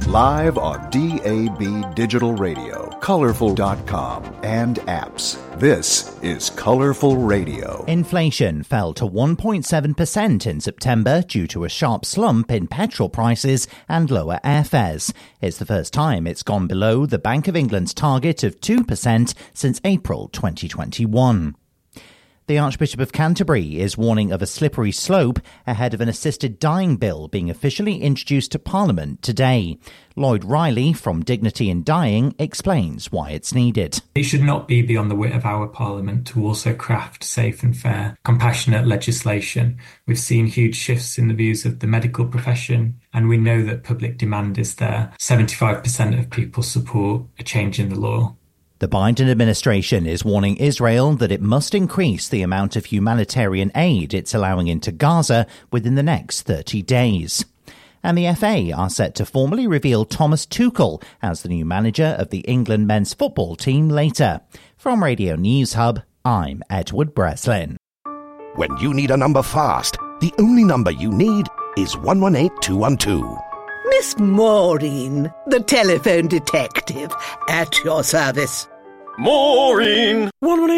Live on DAB Digital Radio, Colorful.com, and apps. This is Colorful Radio. Inflation fell to 1.7% in September due to a sharp slump in petrol prices and lower airfares. It's the first time it's gone below the Bank of England's target of 2% since April 2021. The Archbishop of Canterbury is warning of a slippery slope ahead of an assisted dying bill being officially introduced to Parliament today. Lloyd Riley from Dignity in Dying explains why it's needed. It should not be beyond the wit of our Parliament to also craft safe and fair, compassionate legislation. We've seen huge shifts in the views of the medical profession, and we know that public demand is there. 75% of people support a change in the law. The Biden administration is warning Israel that it must increase the amount of humanitarian aid it's allowing into Gaza within the next 30 days. And the FA are set to formally reveal Thomas Tuchel as the new manager of the England men's football team later. From Radio News Hub, I'm Edward Breslin. When you need a number fast, the only number you need is 118212. Miss Maureen, the telephone detective, at your service. Maureen!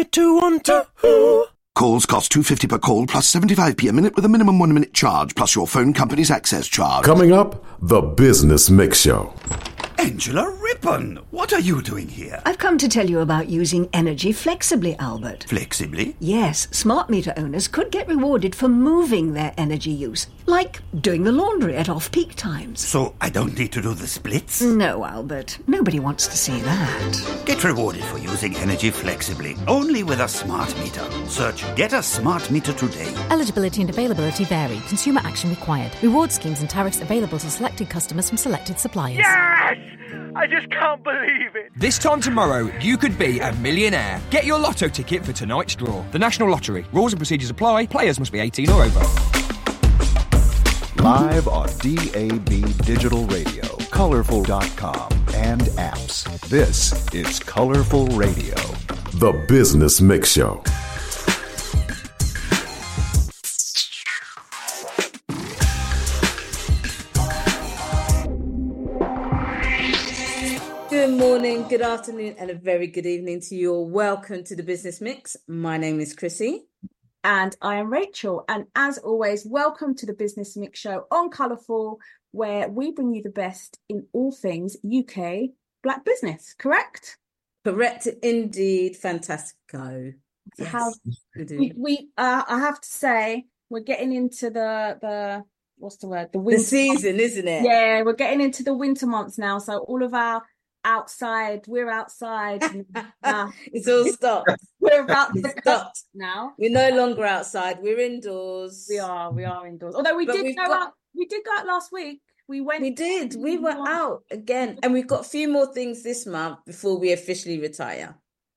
118212. Calls cost $2.50 per call plus 75p a minute with a minimum 1 minute charge plus your phone company's access charge. Coming up, the Business Mix Show. Angela Rippon, what are you doing here? I've come to tell you about using energy flexibly, Albert. Flexibly? Yes, smart meter owners could get rewarded for moving their energy use, like doing the laundry at off-peak times. So I don't need to do the splits? No, Albert. Nobody wants to see that. Get rewarded for using energy flexibly, only with a smart meter. Search Get a Smart Meter today. Eligibility and availability vary. Consumer action required. Reward schemes and tariffs available to selected customers from selected suppliers. Yes! I just can't believe it. This time tomorrow, you could be a millionaire. Get your lotto ticket for tonight's draw. The National Lottery. Rules and procedures apply. Players must be 18 or over. Live on DAB Digital Radio, Colorful.com, and apps. This is Colorful Radio. The Business Mix Show. Good morning, good afternoon, and a very good evening to you all. Welcome to the Business Mix. My name is Chrissy. And I am Rachel. And as always, welcome to the Business Mix Show on Colourful, where we bring you the best in all things UK Black business, correct? Correct indeed. Fantastico. Yes. How I have to say, we're getting into the what's the word? The winter season, months. Isn't it? Yeah, we're getting into the winter months now. So all of our we're outside. It's all stopped. We're about to stop now. We're no longer outside. We're indoors. We are indoors. Although we did go out last week. We did. We were out again. And we've got a few more things this month before we officially retire.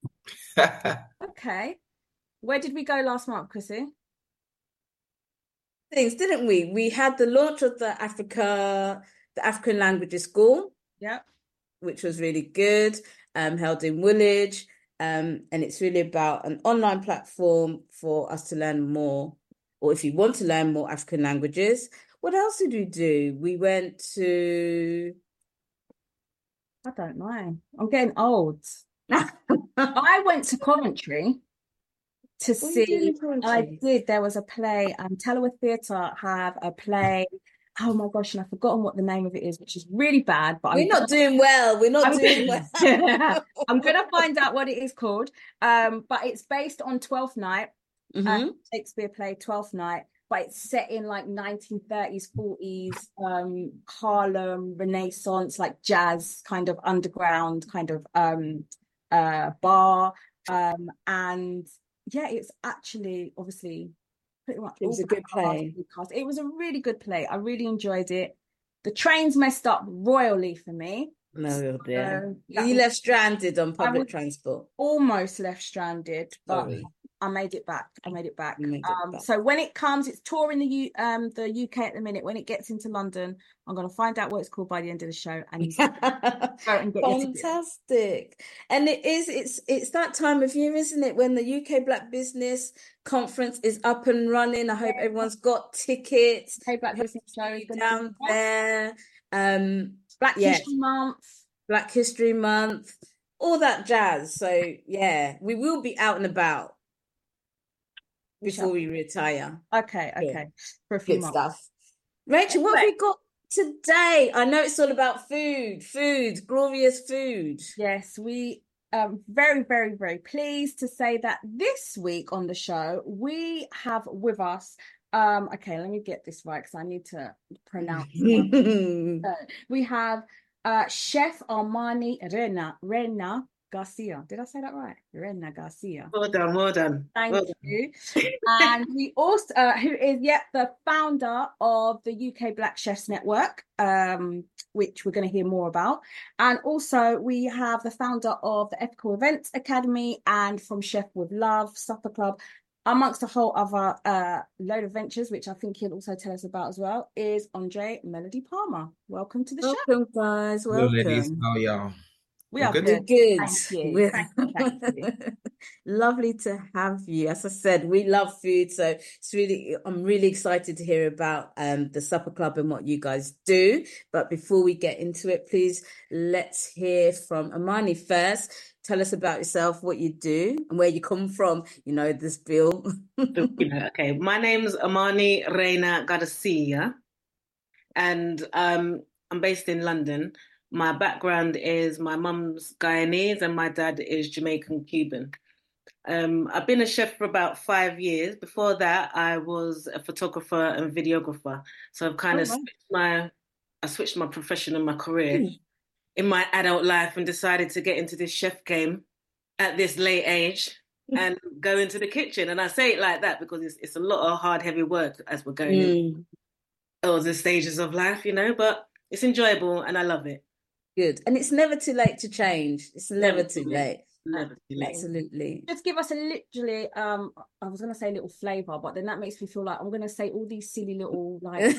Okay. Where did we go last month, Chrissy? Things, didn't we? We had the launch of the African Languages School. Yeah. Which was really good, held in Woolwich. And it's really about an online platform for us to learn more, or if you want to learn more African languages. What else did we do? We went to... I don't know. I'm getting old. I went to Coventry to see... I did. There was a play. Teleworth Theatre have a play... Oh my gosh, and I've forgotten what the name of it is, which is really bad. But we're not doing well. I'm going to find out what it is called. But it's based on Twelfth Night, Shakespeare play Twelfth Night. But it's set in like 1930s, 40s, Harlem, Renaissance, like jazz, kind of underground, kind of bar. And yeah, it's actually obviously. Pretty much it was a good play. It was a really good play. I really enjoyed it. The trains messed up royally for me. No, dear. You left stranded on public transport. Almost left stranded, but I made it back. So when it comes, it's touring the UK at the minute. When it gets into London, I'm going to find out what it's called by the end of the show. And fantastic. And it's that time of year, isn't it, when the UK Black Business Conference is up and running. I hope everyone's got tickets. UK Black Business Show down there. Black History Month. Black History Month, all that jazz. So yeah, we will be out and about before we retire. Okay. For a few months. Stuff. Rachel, what have we got today? I know it's all about food, glorious food. Yes, we very, very, very pleased to say that this week on the show, we have with us, okay, let me get this right because I need to pronounce it. We have Chef Armani Reina Garcia. Did I say that right? Reina Garcia. Well done. Thank you. And we also, who is the founder of the UK Black Chefs Network, which we're going to hear more about. And also we have the founder of the Ethical Events Academy and from Chef with Love, Supper Club, amongst a whole other load of ventures, which I think he'll also tell us about as well, is Andre Melody Palmer. Welcome to the show. Welcome, guys. Welcome. Hello, ladies. How are y'all? We are good. Thank you. Thank you. Lovely to have you. As I said, we love food, so I'm really excited to hear about the Supper Club and what you guys do. But before we get into it, please let's hear from Amani first. Tell us about yourself, what you do, and where you come from. You know this, Bill. Okay, my name's Amani Reina Garcia, and I'm based in London. My background is my mum's Guyanese and my dad is Jamaican Cuban. I've been a chef for about 5 years. Before that, I was a photographer and videographer. So I've kind of switched my profession and my career in my adult life and decided to get into this chef game at this late age and go into the kitchen. And I say it like that because it's a lot of hard, heavy work as we're going in all the stages of life, but it's enjoyable and I love it. Good. And it's never too late to change. It's never too late. Never too late. Absolutely. Just give us a literally, I was going to say little flavour, but then that makes me feel like I'm going to say all these silly little,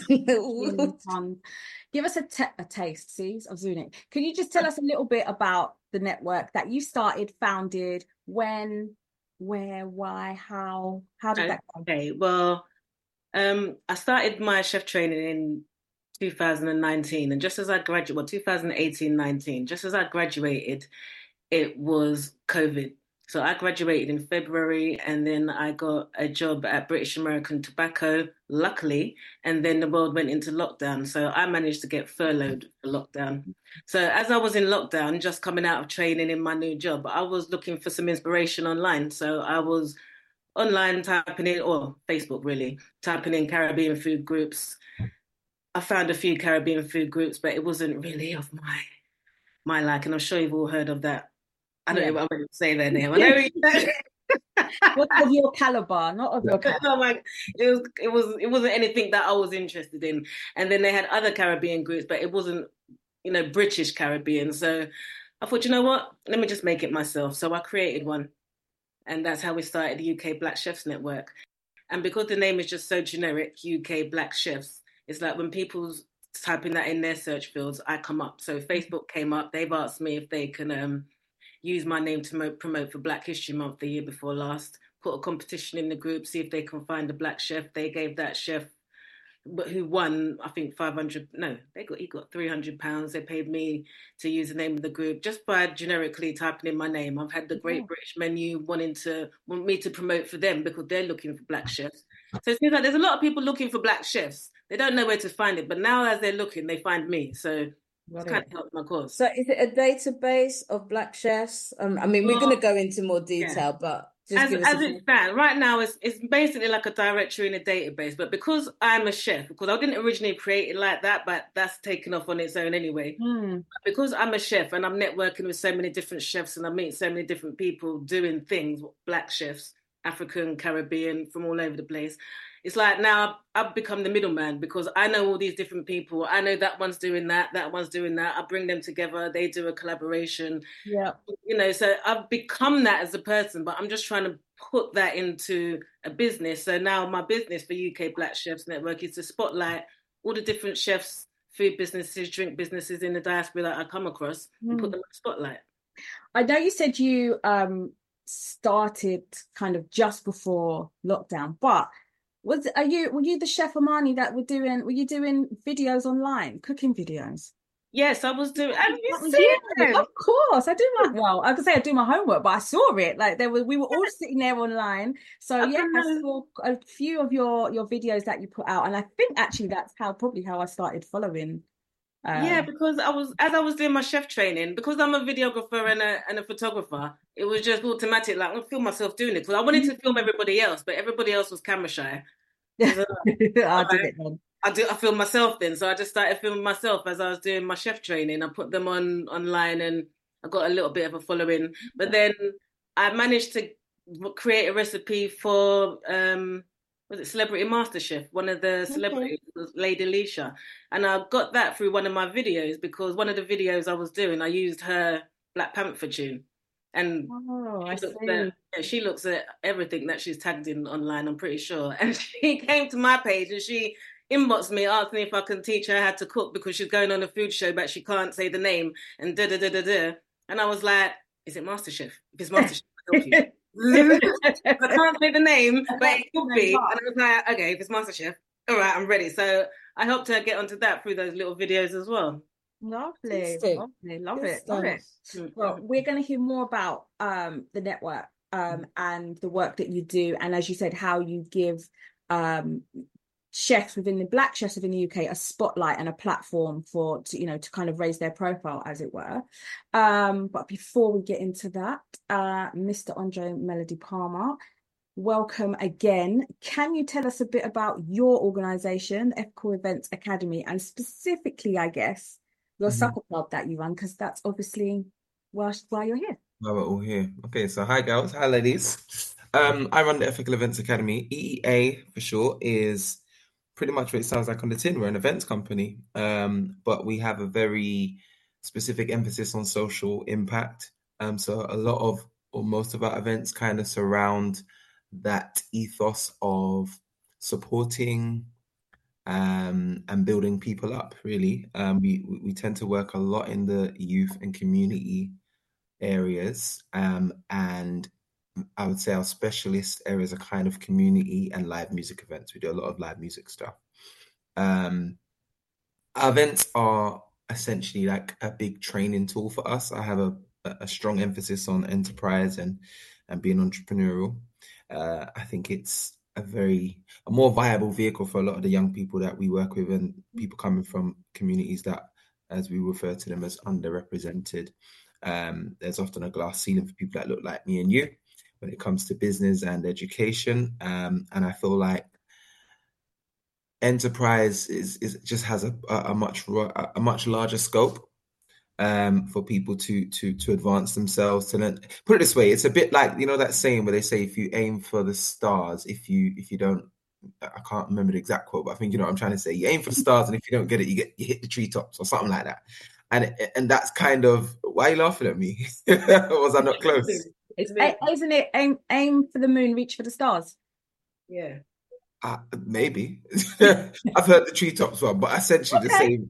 give us a taste, see? I'm doing it. Can you just tell us a little bit about the network that you started, founded, when, where, why, how did that go? Okay, well, I started my chef training in 2019, and just as I graduated, 2018-19, just as I graduated, it was COVID. So I graduated in February and then I got a job at British American Tobacco, luckily, and then the world went into lockdown. So I managed to get furloughed for lockdown. So as I was in lockdown, just coming out of training in my new job, I was looking for some inspiration online. So I was online typing in, or Facebook really, typing in Caribbean food groups. I found a few Caribbean food groups, but it wasn't really of my like, and I'm sure you've all heard of that. I don't know what I'm going to say their name. I know What of your caliber, not of your caliber. No, it wasn't anything that I was interested in. And then they had other Caribbean groups, but it wasn't, British Caribbean. So I thought, you know what? Let me just make it myself. So I created one. And that's how we started the UK Black Chefs Network. And because the name is just so generic, UK Black Chefs, it's like when people's typing that in their search fields, I come up. So Facebook came up. They've asked me if they can use my name to promote for Black History Month the year before last, put a competition in the group, see if they can find a black chef. They gave that chef, who won, I think he got £300. They paid me to use the name of the group just by generically typing in my name. I've had the Great British Menu want me to promote for them because they're looking for black chefs. So it seems like there's a lot of people looking for black chefs. They don't know where to find it, but now as they're looking, they find me. So it's kind of helped my cause. So is it a database of black chefs? We're going to go into more detail, but just as it stands right now, it's basically like a directory in a database. But because I'm a chef, because I didn't originally create it like that, but that's taken off on its own anyway. Because I'm a chef and I'm networking with so many different chefs and I meet so many different people doing things, black chefs, African, Caribbean, from all over the place. It's like now I've become the middleman because I know all these different people. I know that one's doing that one's doing that. I bring them together. They do a collaboration. Yeah. So I've become that as a person, but I'm just trying to put that into a business. So now my business for UK Black Chefs Network is to spotlight all the different chefs, food businesses, drink businesses in the diaspora that I come across and put them in the spotlight. I know you said you started kind of just before lockdown, but were you the chef Amani that were you doing videos online, cooking videos? Yes, I was doing. Have you That was seen you. it? Of course, I do my well. I could say I do my homework, but I saw it. Like we were all sitting there online. So yeah, I saw a few of your videos that you put out, and I think actually that's probably how I started following. Yeah, because as I was doing my chef training, because I'm a videographer and a photographer, it was just automatic. Like, I film myself doing it because I wanted to film everybody else, but everybody else was camera shy. So, I did it then. I filmed myself then, so I just started filming myself as I was doing my chef training. I put them online, and I got a little bit of a following. But then I managed to create a recipe for was it Celebrity MasterChef? One of the celebrities was Lady Alicia, and I got that through one of my videos because one of the videos I was doing, I used her Black Panther tune. And she looks at everything that she's tagged in online, I'm pretty sure. And she came to my page and she inboxed me, asked me if I can teach her how to cook because she's going on a food show, but she can't say the name and da-da-da-da-da. And I was like, is it MasterChef? If it's MasterChef, I'll help you. I can't say the name, but it could be. And I was like, okay, if it's MasterChef, all right, I'm ready. So I helped her get onto that through those little videos as well. Lovely. Love it. Well, we're going to hear more about the network and the work that you do, and as you said, how you give chefs within the Black chefs within the UK a spotlight and a platform to kind of raise their profile, as it were. But before we get into that, Mr. Andre Melody Palmer, welcome again. Can you tell us a bit about your organisation, Ethical Events Academy, and specifically, I guess, your supper club that you run, because that's obviously why you're here. Well, we're all here. Okay, so hi girls, hi ladies. I run the Ethical Events Academy. EEA for short is pretty much what it sounds like on the tin. We're an events company, but we have a very specific emphasis on social impact. So a lot of, or most of our events kind of surround that ethos of supporting and building people up, really. We tend to work a lot in the youth and community areas, and I would say our specialist areas are kind of community and live music events. We do a lot of live music stuff. Our events are essentially like a big training tool for us. I have a strong emphasis on enterprise and being entrepreneurial. I think it's a more viable vehicle for a lot of the young people that we work with and people coming from communities that, as we refer to them, as underrepresented. There's often a glass ceiling for people that look like me and you when it comes to business and education. And I feel like enterprise is just has a much larger scope for people to advance themselves, to learn. Put it this way, it's a bit like, you know, that saying where they say, if you aim for the stars, if you don't, I can't remember the exact quote, but I think you know what I'm trying to say. You aim for the stars, and if you don't get it, you hit the treetops or something like that. And that's kind of, why are you laughing at me? Was I not close? Isn't it aim for the moon, reach for the stars? Yeah. Maybe. I've heard the treetops one, but essentially the same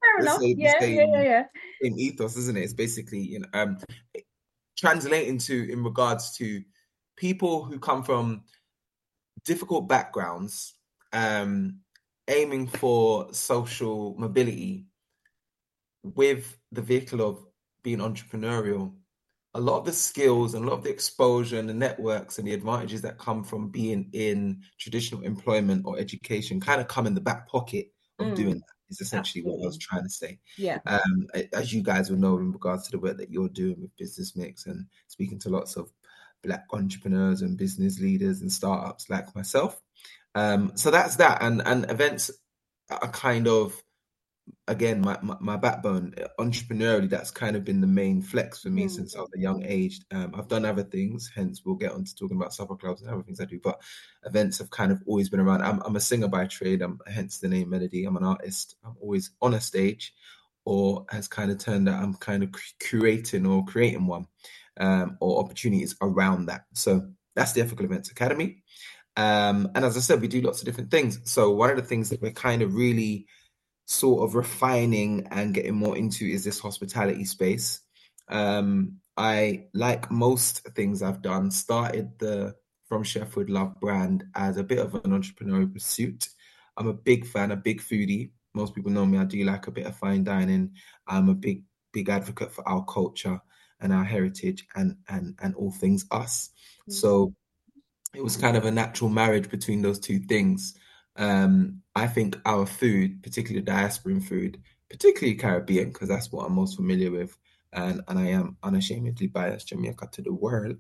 ethos, isn't it? It's basically, you know, translating to, in regards to people who come from difficult backgrounds, aiming for social mobility with the vehicle of being entrepreneurial. A lot of the skills and a lot of the exposure and the networks and the advantages that come from being in traditional employment or education kind of come in the back pocket of doing that, is essentially what I was trying to say. Yeah. As you guys will know, in regards to the work that you're doing with Business Mix and speaking to lots of Black entrepreneurs and business leaders and startups like myself. So that's that. And events are kind of, again, my backbone. Entrepreneurially, that's kind of been the main flex for me since I was a young age. I've done other things, hence we'll get on to talking about supper clubs and other things I do, but events have kind of always been around. I'm a singer by trade, hence the name Melody. I'm an artist. I'm always on a stage, or has kind of turned out I'm kind of creating one, or opportunities around that. So that's the Ethical Events Academy. And as I said, we do lots of different things. So one of the things that we're kind of really sort of refining and getting more into is this hospitality space. I, like most things I've done, started the From Chef with Love brand as a bit of an entrepreneurial pursuit. I'm a big fan, a big foodie. most people know me, I do like a bit of fine dining. I'm a big advocate for our culture and our heritage and all things us. So it was kind of a natural marriage between those two things. I think our food, particularly diasporan food, particularly Caribbean, because that's what I'm most familiar with, and I am unashamedly biased, Jamaica to the world,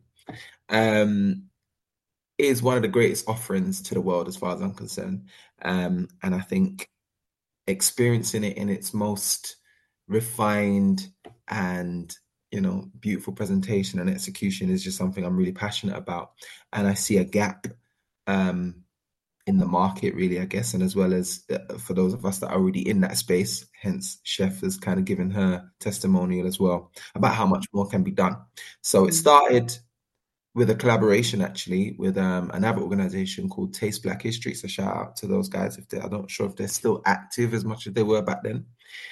is one of the greatest offerings to the world as far as I'm concerned. And I think experiencing it in its most refined and beautiful presentation and execution is just something I'm really passionate about. And I see a gap in the market, really, I guess, and as well as for those of us that are already in that space. Hence, Chef has kind of given her testimonial as well about how much more can be done. So it started with a collaboration, actually, with another organization called Taste Black History. So shout out to those guys. I'm not sure if they're still active as much as they were back then.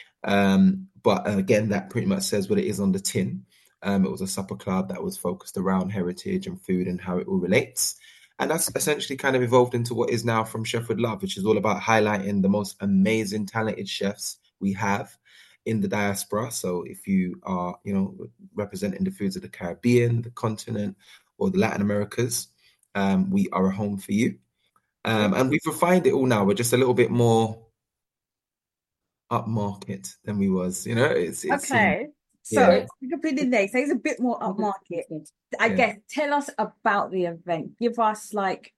But again, that pretty much says what it is on the tin. It was a supper club that was focused around heritage and food and how it all relates. And that's essentially kind of evolved into what is now From Chef with Love, which is all about highlighting the most amazing, talented chefs we have in the diaspora. So if you are, representing the foods of the Caribbean, the continent, or the Latin Americas, we are a home for you. And we've refined it all now. We're just a little bit more upmarket than we was, it's okay. So we can put it there. So it's a bit more upmarket. I guess tell us about the event. Give us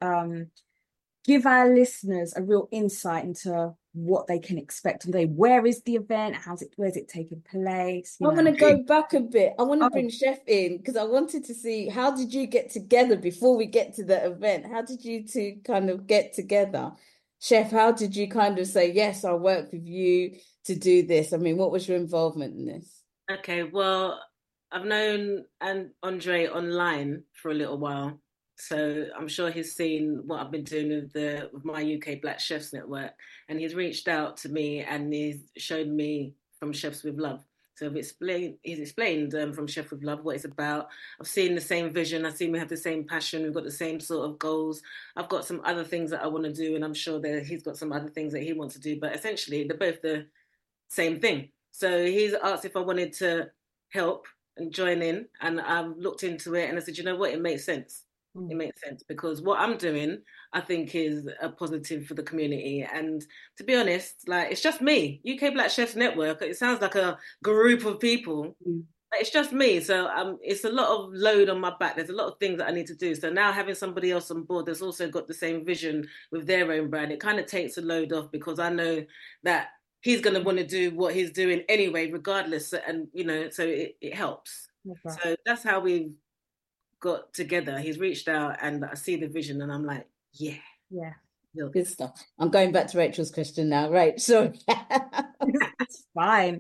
give our listeners a real insight into what they can expect today. Where is the event? Where's it taking place? I want to go back a bit. I want to bring Chef in because I wanted to see, how did you get together before we get to the event? How did you two kind of get together? Chef, how did you kind of say, yes, I'll work with you to do this? I mean, what was your involvement in this? Okay, well, I've known Andre online for a little while, so I'm sure he's seen what I've been doing with my UK Black Chefs Network, and he's reached out to me and he's showed me From Chefs with Love. So he's explained From Chef with Love what it's about. I've seen the same vision. I've seen we have the same passion. We've got the same sort of goals. I've got some other things that I want to do, and I'm sure that he's got some other things that he wants to do. But essentially, they're both the same thing. So he's asked if I wanted to help and join in, and I've looked into it, and I said, you know what, it makes sense. It makes sense because what I'm doing, I think, is a positive for the community. And to be honest, it's just me. UK Black Chefs Network, it sounds like a group of people, but it's just me. So it's a lot of load on my back. There's a lot of things that I need to do. So now having somebody else on board that's also got the same vision with their own brand, it kind of takes a load off because I know that he's going to want to do what he's doing anyway, regardless. And, so it helps. Okay. So that's how we've got together. He's reached out and I see the vision and I'm like, yeah. Good stuff. I'm going back to Rachel's question now. Right. So it's fine.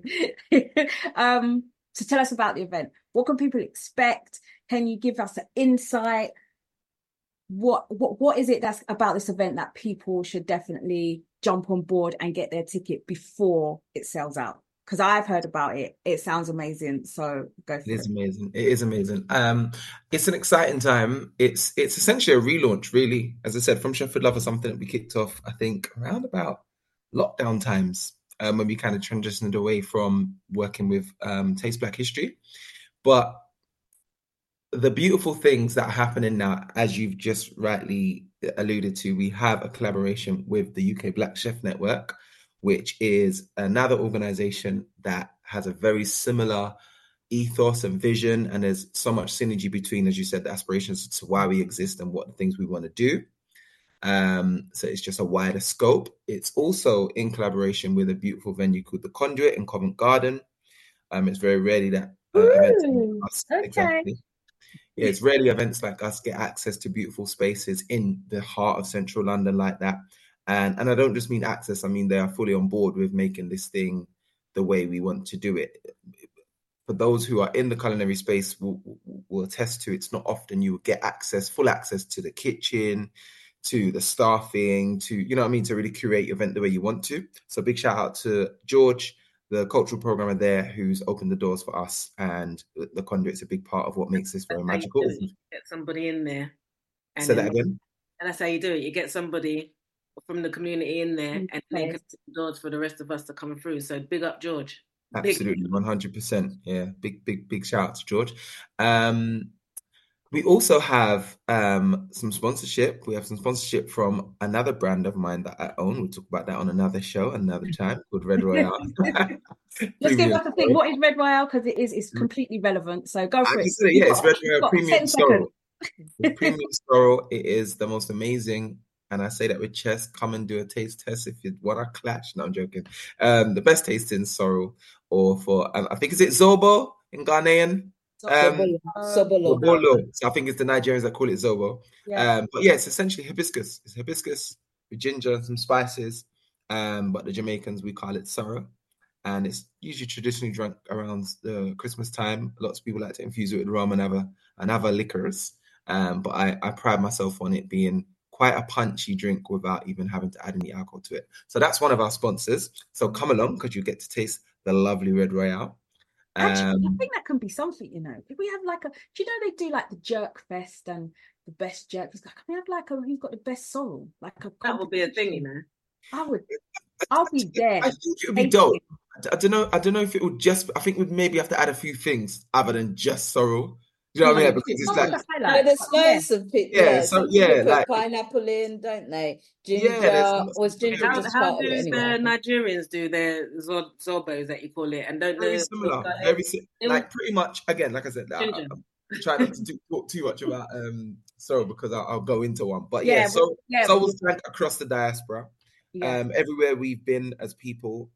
So tell us about the event. What can people expect? Can you give us an insight? What is it that's about this event that people should definitely jump on board and get their ticket before it sells out? Because I've heard about it. It sounds amazing. So go for it. It is amazing. It is amazing. It's an exciting time. It's essentially a relaunch, really. As I said, From Chef with Love is something that we kicked off, I think, around about lockdown times, when we kind of transitioned away from working with Taste Black History. But the beautiful things that are happening now, as you've just rightly alluded to, we have a collaboration with the UK Black Chef Network, which is another organization that has a very similar ethos and vision. And there's so much synergy between, as you said, the aspirations to why we exist and what the things we want to do. So it's just a wider scope. It's also in collaboration with a beautiful venue called The Conduit in Covent Garden. It's very rarely that events like us, exactly. Yeah, it's rarely events like us get access to beautiful spaces in the heart of central London like that. And I don't just mean access, I mean they are fully on board with making this thing the way we want to do it. For those who are in the culinary space will attest to, it's not often you will get full access to the kitchen, to the staffing, to, to really curate your event the way you want to. So big shout out to George, the cultural programmer there, who's opened the doors for us, and the Conduit's a big part of what makes this very magical. Get somebody in there. Say that again? And that's how you do it. You get somebody from the community in there and link us to the doors for the rest of us to come through. So big up, George. Absolutely, 100%. Yeah, big shout out to George. We also have some sponsorship. We have some sponsorship from another brand of mine that I own. We'll talk about that on another show, another time, called Red Royale. Just give us a thing. What is Red Royale? Because it's completely relevant. So go for it. Yeah, it's Red Royale Premium Sorrel. Premium Sorrel. It is the most amazing, and I say that with chest. Come and do a taste test if you want to clash. No, I'm joking. The best tasting sorrel, or for I think is it Zobo in Ghanaian. Sobolo. So I think it's the Nigerians that call it Zobo. Yeah. But yeah, it's essentially hibiscus. It's hibiscus with ginger and some spices. But the Jamaicans, we call it sorrel. And it's usually traditionally drunk around the Christmas time. Lots of people like to infuse it with rum and other liquors. But I pride myself on it being quite a punchy drink without even having to add any alcohol to it. So that's one of our sponsors. So come along because you get to taste the lovely Red Royale. Actually, I think that can be something, If we have do you know they do like the Jerk Fest and the best jerk fest? Can we have who's got the best sorrel? That would be a thing, I'll be there. I think it would be dope. I don't know if it would just. I think we'd maybe have to add a few things other than just sorrel. Do you know what I mean? Because there's loads of people. Put pineapple in, don't they? Ginger, or is ginger just how do the Nigerians do their zobos that you call it? And don't very similar. Pretty much again, like I said, I'm trying not to talk too much about sorrel because I'll go into one. But sorrel's drank across the diaspora. Yeah. Everywhere we've been as people,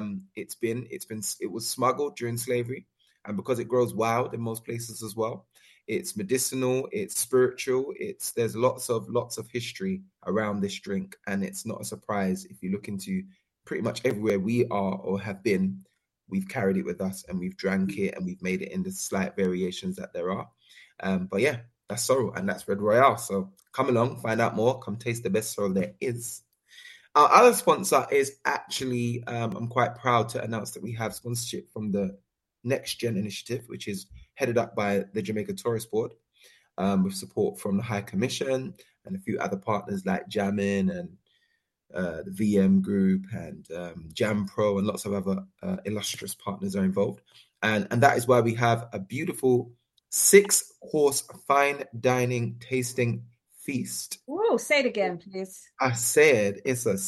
it was smuggled during slavery, and because it grows wild in most places as well. It's medicinal, it's spiritual, there's lots of history around this drink, and it's not a surprise if you look into pretty much everywhere we are or have been, we've carried it with us and we've drank it and we've made it in the slight variations that there are. But yeah, that's sorrel and that's Red Royale. So come along, find out more, come taste the best sorrel there is. Our other sponsor is actually, I'm quite proud to announce that we have sponsorship from the Next Gen Initiative, which is headed up by the Jamaica Tourist Board, with support from the High Commission and a few other partners like Jamin and the VM Group and Jam Pro and lots of other illustrious partners are involved. And that is why we have a beautiful 6-course fine dining tasting feast. Oh, say it again, please. I said it's a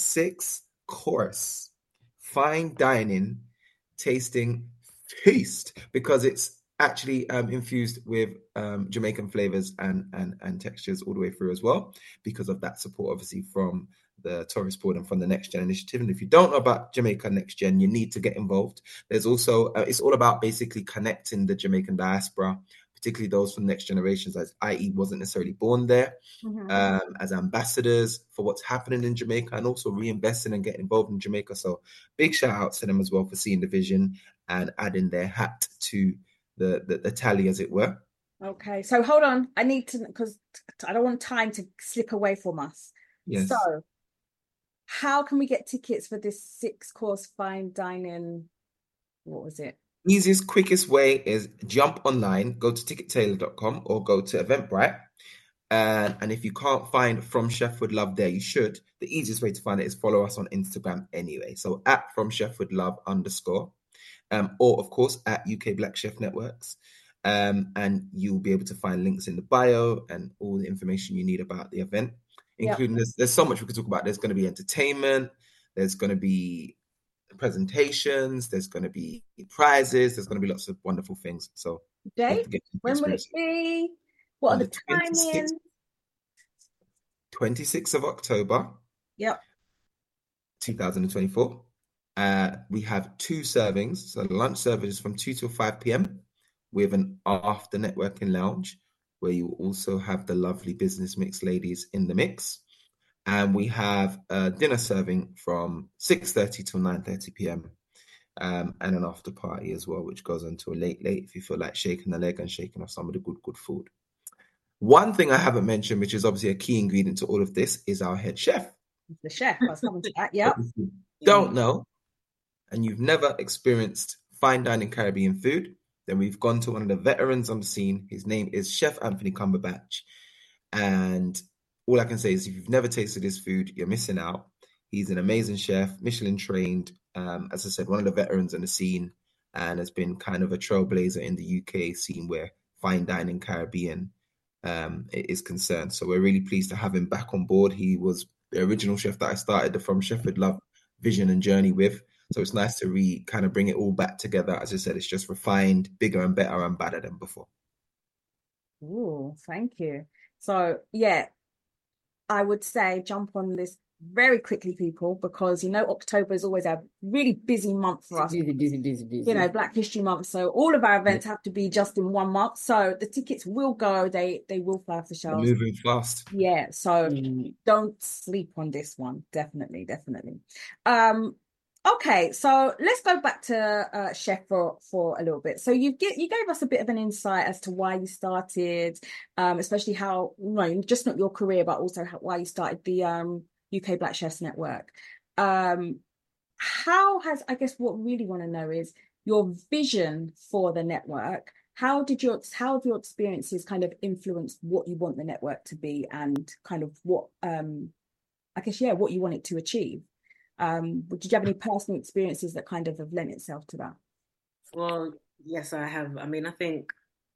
6-course fine dining tasting feast because it's actually infused with Jamaican flavors and textures all the way through as well because of that support obviously from the Tourist Board and from the Next Gen Initiative. And if you don't know about Jamaica Next Gen, you need to get involved. There's also it's all about basically connecting the Jamaican diaspora, particularly those from next generations, i.e. wasn't necessarily born there, as ambassadors for what's happening in Jamaica and also reinvesting and getting involved in Jamaica. So big shout out to them as well for seeing the vision and adding their hat to the tally, as it were. Okay, so hold on. I need to, because I don't want time to slip away from us. Yes. So how can we get tickets for this 6-course fine dining? What was it? Easiest, quickest way is jump online, go to tickettailor.com or go to Eventbrite. And if you can't find From Chef with Love there, you should. The easiest way to find it is follow us on Instagram anyway. So at From Chef with Love _ or of course at UK Black Chef Networks. And you'll be able to find links in the bio and all the information you need about the event, including there's so much we could talk about. There's going to be entertainment, there's going to be presentations, there's going to be prizes, there's going to be lots of wonderful things. So when will it be? What are the timings? 26th of October 2024. We have 2 servings. So the lunch service is from 2 till 5 p.m. with an after networking lounge where you also have the lovely business mix ladies in the mix. And we have a dinner serving from 6:30 till 9:30 p.m. And an after party as well, which goes on to a late if you feel like shaking the leg and shaking off some of the good food. One thing I haven't mentioned, which is obviously a key ingredient to all of this, is our head chef. The chef. I was coming to that. Yep. If you don't know, and you've never experienced fine dining Caribbean food, then we've gone to one of the veterans on the scene. His name is Chef Anthony Cumberbatch. And all I can say is if you've never tasted his food, you're missing out. He's an amazing chef, Michelin trained, as I said, one of the veterans in the scene, and has been kind of a trailblazer in the UK scene where fine dining Caribbean is concerned. So we're really pleased to have him back on board. He was the original chef that I started the From Chef with Love vision and journey with. So it's nice to kind of bring it all back together. As I said, it's just refined, bigger and better and badder than before. Oh, thank you. So yeah, I would say jump on this very quickly, people, because October is always a really busy month for us. Busy. Black History Month. So all of our events have to be just in 1 month. So the tickets will go. They will fly off the shelves. They're moving fast. Yeah. So don't sleep on this one. Definitely. Okay, so let's go back to Chef for a little bit. So you gave us a bit of an insight as to why you started, especially how, just not your career, but also why you started the UK Black Chefs Network. How has, I guess what we really want to know is your vision for the network. How have your experiences kind of influenced what you want the network to be and kind of what, what you want it to achieve? Did you have any personal experiences that kind of have lent itself to that? Well, yes, I have. I mean, I think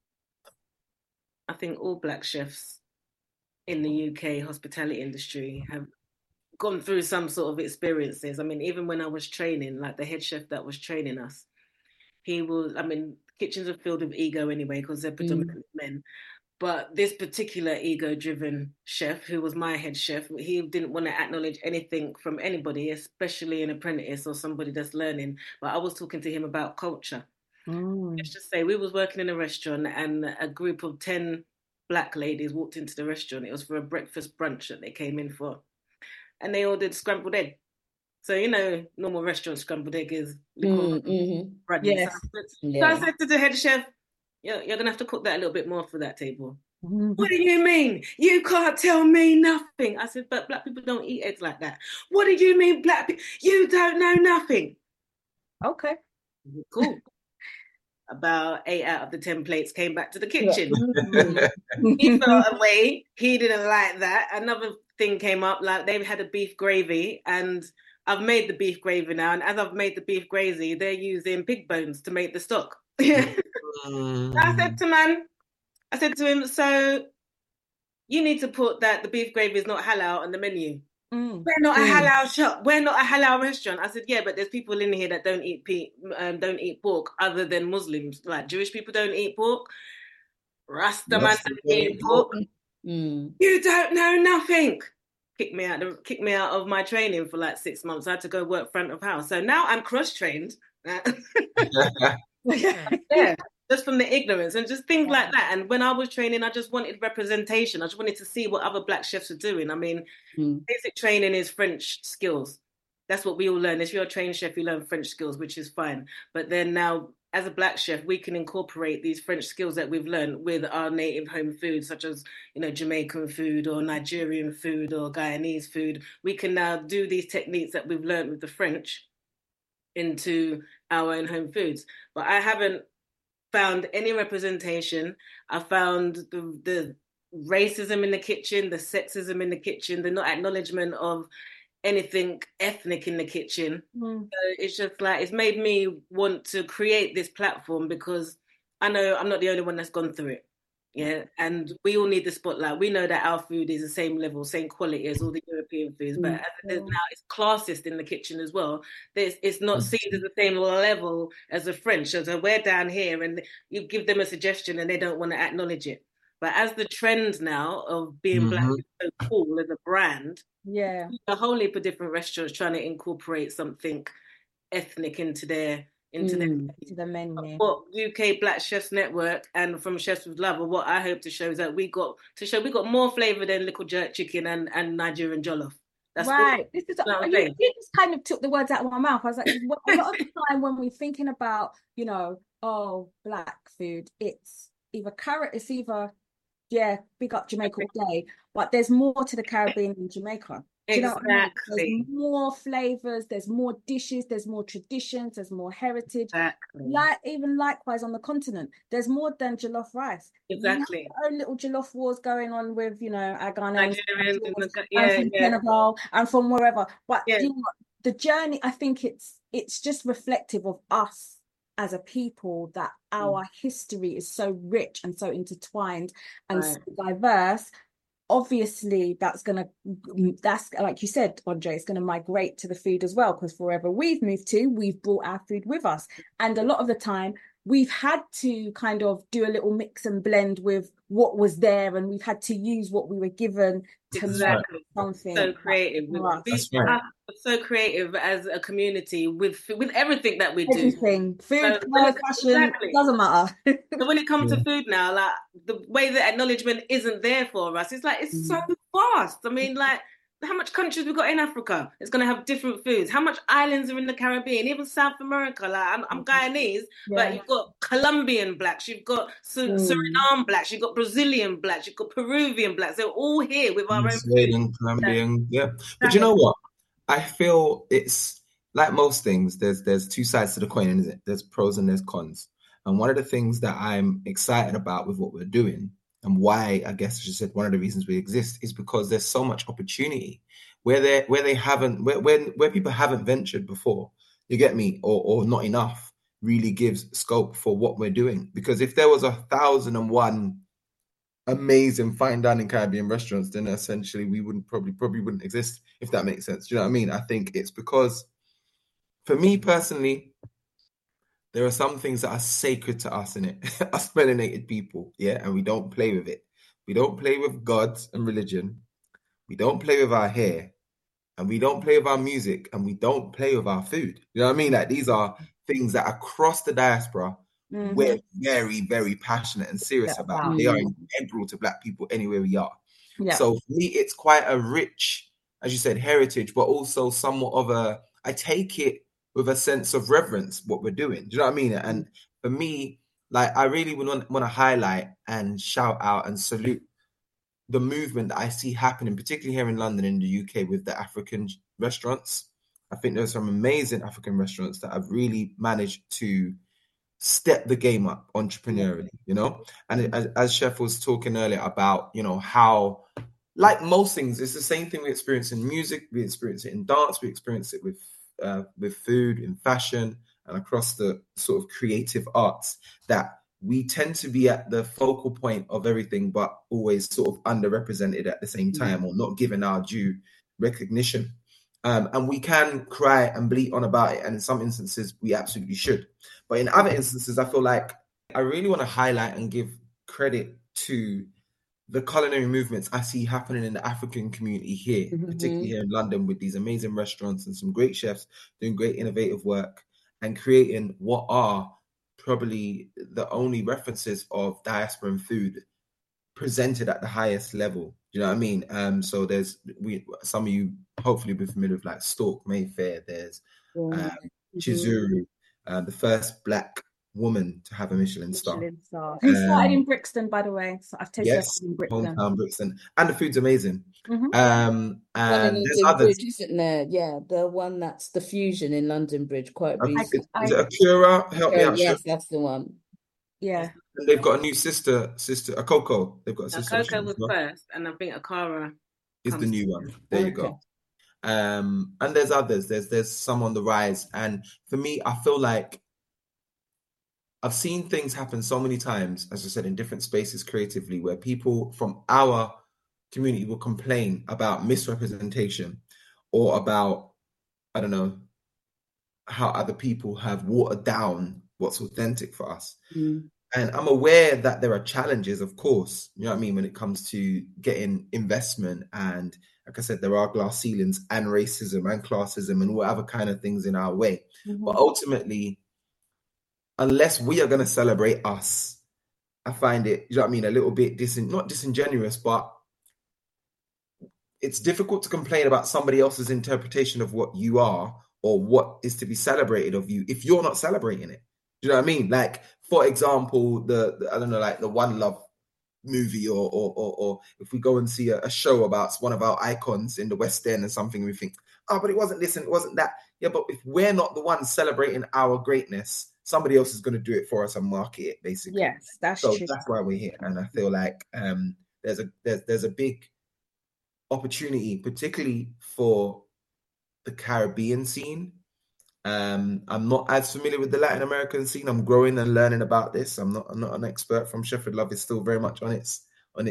all Black chefs in the UK hospitality industry have gone through some sort of experiences. I mean, even when I was training, like the head chef that was training us, kitchens are filled with ego anyway, because they're predominantly men. But this particular ego-driven chef, who was my head chef, he didn't want to acknowledge anything from anybody, especially an apprentice or somebody that's learning. But I was talking to him about culture. Let's just say we was working in a restaurant and a group of 10 Black ladies walked into the restaurant. It was for a breakfast brunch that they came in for. And they ordered scrambled egg. So, normal restaurant scrambled egg is Yes. So I said to the head chef, you're going to have to cook that a little bit more for that table. What do you mean? You can't tell me nothing. I said, but Black people don't eat eggs like that. What do you mean, Black people? You don't know nothing. Okay. Cool. About 8 out of the 10 plates came back to the kitchen. He felt away. He didn't like that. Another thing came up, like they had a beef gravy, and I've made the beef gravy now. And as I've made the beef gravy, they're using pig bones to make the stock. I said to him, so you need to put that the beef gravy is not halal on the menu. We're not a halal shop. We're not a halal restaurant. I said, yeah, but there's people in here that don't eat pork other than Muslims. Like Jewish people don't eat pork. Rasta man don't eat pork. You don't know nothing. Kicked me out of my training for like 6 months. I had to go work front of house. So now I'm cross-trained. Yeah, just from the ignorance and just things like that. And when I was training, I just wanted representation. I just wanted to see what other Black chefs are doing. I mean, basic training is French skills. That's what we all learn. If you're a trained chef, you learn French skills, which is fine. But then now, as a Black chef, we can incorporate these French skills that we've learned with our native home food, such as, Jamaican food or Nigerian food or Guyanese food. We can now do these techniques that we've learned with the French into our own home foods. But I haven't found any representation. I found the racism in the kitchen, the sexism in the kitchen, the not acknowledgement of anything ethnic in the kitchen. So it's just like, it's made me want to create this platform because I know I'm not the only one that's gone through it. Yeah, and we all need the spotlight. We know that our food is the same level, same quality as all the European foods, but as it is now, it's classist in the kitchen as well. It's not seen as the same level as the French. So we're down here and you give them a suggestion and they don't want to acknowledge it. But as the trend now of being Black is so cool as a brand, a whole heap of different restaurants trying to incorporate something ethnic into the menu. What UK Black Chefs Network and From Chefs with Love, or what I hope to show is that we got more flavour than little jerk chicken and Nigerian jollof. That's right. You just kind of took the words out of my mouth. I was like, a lot of the time when we're thinking about, Black food, it's either big up Jamaica all day, but there's more to the Caribbean than Jamaica. Do you know what I mean? Exactly. There's more flavors, there's more dishes, there's more traditions, there's more heritage. Exactly. Even likewise on the continent, there's more than jollof rice. Exactly. We have our own little jollof wars going on with, our Ghanaians, Nigerians and from Senegal and from wherever. But Yeah. you know what? The journey, I think it's just reflective of us as a people, that our history is so rich and so intertwined and so diverse. Obviously, that's like you said, Andre, it's going to migrate to the food as well, because wherever we've moved to, we've brought our food with us. And a lot of the time, we've had to kind of do a little mix and blend with what was there, and we've had to use what we were given to make something. So creative. So creative as a community with everything that we do. Everything. Food, clothes, fashion, doesn't matter. So when it comes to food now, like the way the acknowledgement isn't there for us, it's like it's so vast. I mean, like how much countries we've got in Africa? It's going to have different foods. How much islands are in the Caribbean, even South America? Like I'm Guyanese, but you've got Colombian blacks, you've got Suriname blacks, you've got Brazilian blacks, you've got Peruvian blacks. They're all here with our own food. Colombian, But you know what? I feel it's like most things. There's two sides to the coin, isn't it? There's pros and there's cons. And one of the things that I'm excited about with what we're doing, and why I guess I just said one of the reasons we exist, is because there's so much opportunity where people haven't ventured before. You get me, or not enough really gives scope for what we're doing. Because if there was 1,001 amazing fine dining Caribbean restaurants, then essentially we probably wouldn't exist, if that makes sense. Do you know what I mean? I think it's because, for me personally, there are some things that are sacred to us, innit? Us melanated people, and we don't play with it. We don't play with gods and religion. We don't play with our hair, and we don't play with our music, and we don't play with our food. You know what I mean? Like, these are things that across the diaspora, we're very, very passionate and serious about. They are integral to Black people anywhere we are. Yeah. So for me, it's quite a rich, as you said, heritage, but also somewhat of I take it with a sense of reverence, what we're doing. Do you know what I mean? And for me, like, I really want to highlight and shout out and salute the movement that I see happening, particularly here in London, in the UK, with the African restaurants. I think there's some amazing African restaurants that have really managed to step the game up entrepreneurially, And as Chef was talking earlier about, how, like most things, it's the same thing we experience in music, we experience it in dance, we experience it with food, in fashion, and across the sort of creative arts, that we tend to be at the focal point of everything, but always sort of underrepresented at the same time, or not given our due recognition. And we can cry and bleat on about it, and in some instances we absolutely should. But in other instances, I feel like I really want to highlight and give credit to the culinary movements I see happening in the African community here, particularly here in London, with these amazing restaurants and some great chefs doing great innovative work and creating what are probably the only references of diaspora and food presented at the highest level. Do you know what I mean? So some of you hopefully be familiar with like Stork Mayfair. There's Chizuru, the first Black woman to have a Michelin star. Who started in Brixton, by the way? So I've tasted in Brixton. Hometown Brixton, and the food's amazing. And there's others. Bridge, isn't there? Yeah, the one that's the Fusion in London Bridge, quite recent. Is it Akura? Help me out. Yes, that's the one. Yeah. And they've got a new sister, Akoko. They've got a sister. Akoko was first, and I think Akara is the new one. There you go. And there's others. There's some on the rise. And for me, I feel like I've seen things happen so many times, as I said, in different spaces creatively, where people from our community will complain about misrepresentation or about, I don't know, how other people have watered down what's authentic for us. And I'm aware that there are challenges, of course, you know what I mean, when it comes to getting investment. And like I said, there are glass ceilings and racism and classism and whatever kind of things in our way. But ultimately, unless we are going to celebrate us, I find it, you know what I mean, a little bit not disingenuous, but it's difficult to complain about somebody else's interpretation of what you are or what is to be celebrated of you if you're not celebrating it. Do you know what I mean? Like, for example, the I don't know, like the One Love movie, or if we go and see a show about one of our icons in the West End or something, we think, oh, but it wasn't this and it wasn't that. Yeah, but if we're not the ones celebrating our greatness, somebody else is going to do it for us and market it, basically. Yes, that's so true. That's why we're here, and I feel like there's a big opportunity, particularly for the Caribbean scene. I'm not as familiar with the Latin American scene. I'm growing and learning about this. I'm not an expert. From Sheffield Love is still very much on its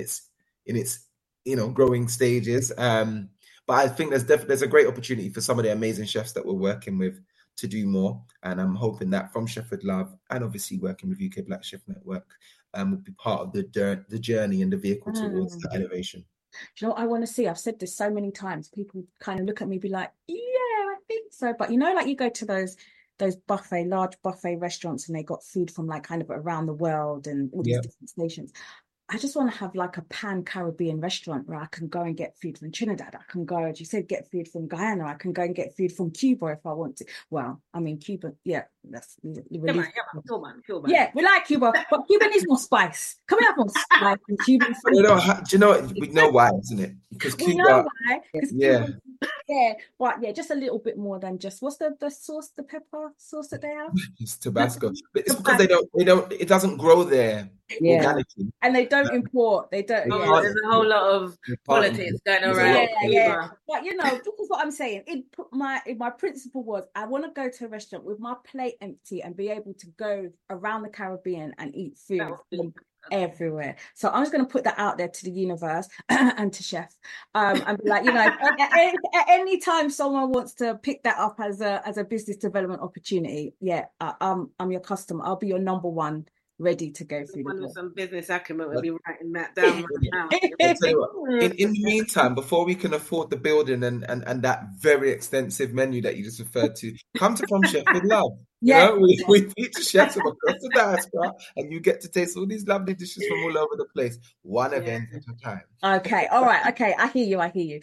growing stages. But I think there's a great opportunity for some of the amazing chefs that we're working with to do more. And I'm hoping that from Sheffield Love and obviously working with UK Black Chef Network will be part of the journey and the vehicle towards that elevation. Do you know what I want to see? I've said this so many times. People kind of look at me, be like, yeah, I think so. But like you go to those large buffet restaurants and they got food from like kind of around the world and all these different stations. I just want to have like a pan-Caribbean restaurant where I can go and get food from Trinidad. I can go, as you said, get food from Guyana. I can go and get food from Cuba if I want to. Well, I mean, Cuba, that's Cuba. Yeah, we like Cuba, but Cuba needs more spice. Can we have more spice in Cuban food? Do you know? We know why, isn't it? Because Cuba. We know why. Yeah. But just a little bit more than just what's the sauce, the pepper sauce that they have? It's Tabasco. But it's because they don't. It doesn't grow there organically, and they don't import. They don't. There's a whole lot of politics going around. Yeah. But this is what I'm saying. My principle was I want to go to a restaurant with my plate empty and be able to go around the Caribbean and eat food from everywhere. So I'm just going to put that out there to the universe and to Chef, and be like, at any time someone wants to pick that up as a business development opportunity, I'm your customer. I'll be your number one, ready to go through. One with some business acumen will be writing that down right now. In the meantime, before we can afford the building and that very extensive menu that you just referred to, come to From Chef with Love. We feature chefs from across the diaspora, and you get to taste all these lovely dishes from all over the place, one event at a time. Okay, all right, okay, I hear you.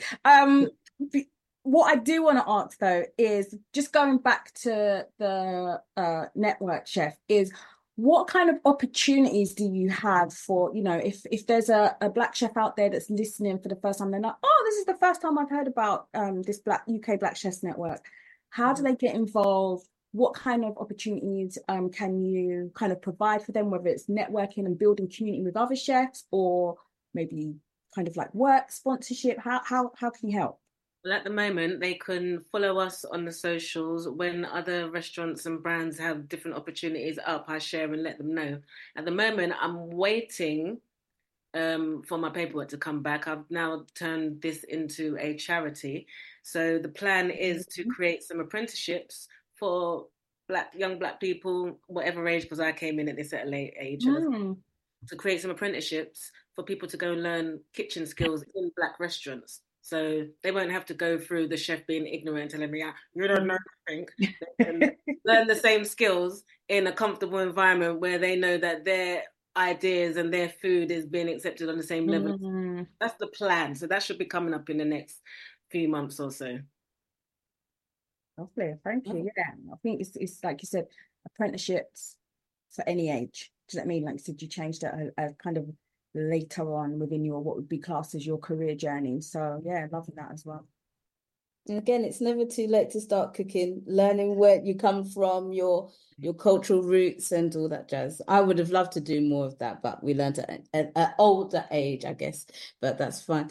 What I do want to ask though is just going back to the network chef is, what kind of opportunities do you have for, if there's a Black chef out there that's listening for the first time, they're like, oh, this is the first time I've heard about this UK Black Chefs Network. How do they get involved? What kind of opportunities can you kind of provide for them, whether it's networking and building community with other chefs, or maybe kind of like work sponsorship? How can you help? Well, at the moment, they can follow us on the socials. When other restaurants and brands have different opportunities up, I share and let them know. At the moment, I'm waiting for my paperwork to come back. I've now turned this into a charity. So the plan is to create some apprenticeships for young Black people, whatever age, because I came in at this at a late age, to create some apprenticeships for people to go and learn kitchen skills in Black restaurants. So they won't have to go through the chef being ignorant, telling me, you don't know anything. They can learn the same skills in a comfortable environment where they know that their ideas and their food is being accepted on the same level. That's the plan. So that should be coming up in the next few months or so. Lovely, thank you. Yeah, I think it's like you said, apprenticeships for any age. Does that mean, like you said, you changed it a kind of later on within your what would be classed as your career journey? So yeah, loving that as well. Again, it's never too late to start cooking, learning where you come from, your cultural roots and all that jazz. I would have loved to do more of that, but we learned at an older age, I guess. But that's fine.